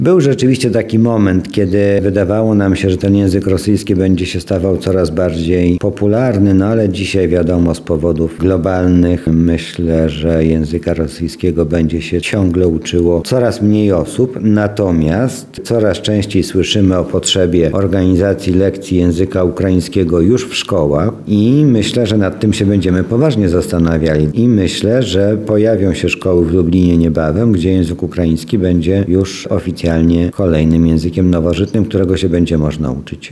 Był rzeczywiście taki moment, kiedy wydawało nam się, że ten język rosyjski będzie się stawał coraz bardziej popularny, no ale dzisiaj wiadomo, z powodów globalnych myślę, że języka rosyjskiego będzie się ciągle uczyło coraz mniej osób, natomiast coraz częściej słyszymy o potrzebie organizacji lekcji języka ukraińskiego już w szkołach i myślę, że nad tym się będziemy poważnie zastanawiali i myślę, że pojawią się szkoły w Lublinie niebawem, gdzie język ukraiński będzie już oficjalnie kolejnym językiem nowożytnym, którego się będzie można uczyć.